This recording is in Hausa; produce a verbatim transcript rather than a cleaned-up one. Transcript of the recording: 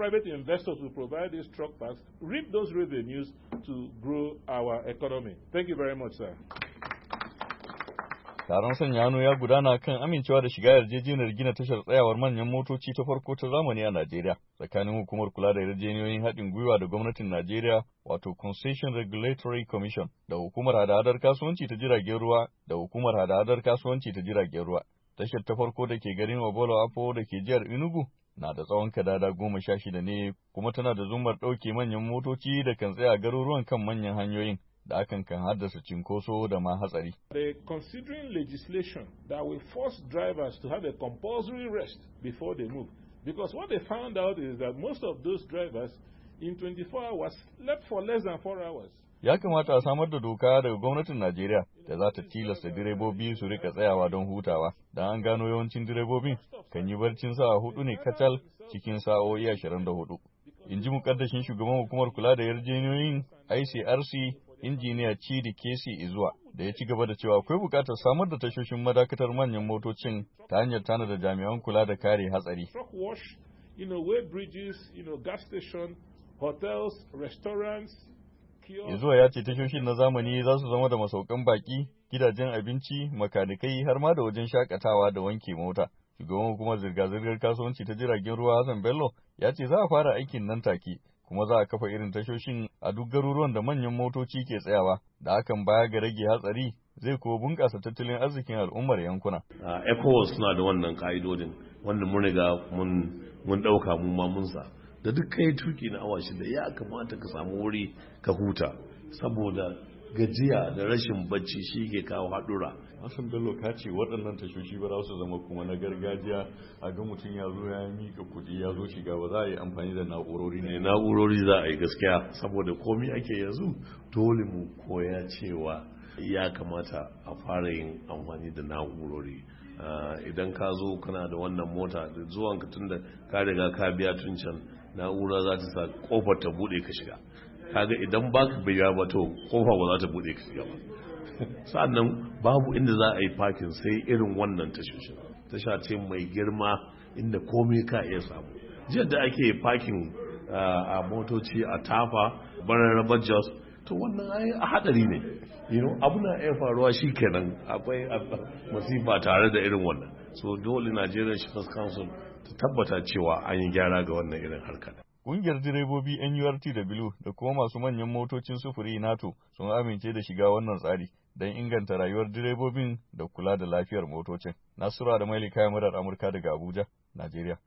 private investors will provide these truck parks, reap those revenues to grow our economy. Thank you very much, sir. Taron sanya hannu ya gudana kan amincewa da shiga yarjejeniyar gina tashar tsayawar manyan motoci ta farko ta zamani a Najeriya tsakanin hukumar kula da yarjejeniyoyin haɗin gwiwa da gwamnatin Najeriya wato Concession Regulatory Commission da hukumar hada-hadar kasuwanci ta jiragen ruwa da hukumar hada-hadar kasuwanci ta jiragen ruwa. Tashar ta farko da ke garin Obolo Apo da ke jihar Enugu na da tsawon kadada goma sha shida ne kuma tana da zumar ɗauke manyan motoci da kan tsaya garuruwan kan manyan hanyoyin. Da hakan kan haddasa cinkoso da ma hatsari. They're considering legislation that will force drivers to have a compulsory rest before they move. Because what they found out is that most of those drivers in twenty-four hours slept for less than four hours. Ya kamata a samar da doka daga gwamnatin Najeriya da za ta tilasta direbobi su rika tsayawa don hutawa, don an gano yawancin direbobin kan yi barcin sa'a hudu ne kacal cikin sa'o'i ashirin da hudu. In ji mukaddashin shugaban hukumar kula da yarjejeniyoyin I C R C injiniya Chidi Kesi Izuwa da ya ci gaba da cewa akwai bukatar samar da tashoshin madakatar manyan motocin ta hanyar tanada jami'an kula da kare hatsari. Truck wash, you know, way bridges, you know, gas station, hotels, restaurants. Izuwa ya ce tashoshin na zamani za su zama da masaukan baki, gidajen abinci, makanikai har ma da wajen shakatawa da wanke mota. Shugaban hukumar zirga-zirgar kasuwanci ta jiragen ruwa Hassan Bello ya ce za a fara aikin nan take. Kuma za a kafa irin tashoshin a duk garuruwan da manyan motoci ke tsayawa, da hakan baya ga rage hatsari zai kuwa bunƙasa tattalin arzikin al'ummar yankuna. ECOWAS suna da wannan ka'idodin wanda mun riga mun ɗauka mun ma mun sa. Da duk kai tuki na awa shida ya kamata ka samu wuri ka huta saboda gajiya da rashin bacci shi ke kawo haɗura. Hassan Bello ka ce waɗannan tashoshi ba za su zama kuma na gargajiya a ga mutum ya zo ya mika kuɗi ya zo shiga ba za a yi amfani da na'urori ne. Na'urori za a yi gaskiya saboda komai ake yanzu dole mu koya cewa ya kamata a fara yin amfani da na'urori. Idan ka zo kana da wannan mota da zuwan ka tun da ka riga ka biya tun can na'ura za ta sa kofar ta buɗe ka shiga. Kaga idan baka biya ba to kofa ba za ta buɗe ka shiga ba. Sannan babu inda za a yi parking sai irin wannan tashoshin. Tasha ce mai girma inda komai ka iya samu. Jiya da ake parking a motoci a Tafa, Bararraba Jos, to wannan ai a hadari ne. You know, abu na iya faruwa shi kenan akwai masifa tare da irin wannan. So dole Nigerian Shippers Council ta tabbata cewa an yi gyara ga wannan irin harkar. Ƙungiyar direbobi N U R T W da kuma masu manyan motocin sufuri NATO sun amince da shiga wannan tsari don inganta rayuwar direbobin da kula da lafiyar motocin. Nasura da Maili kayan murar Amurka daga Abuja, Najeriya.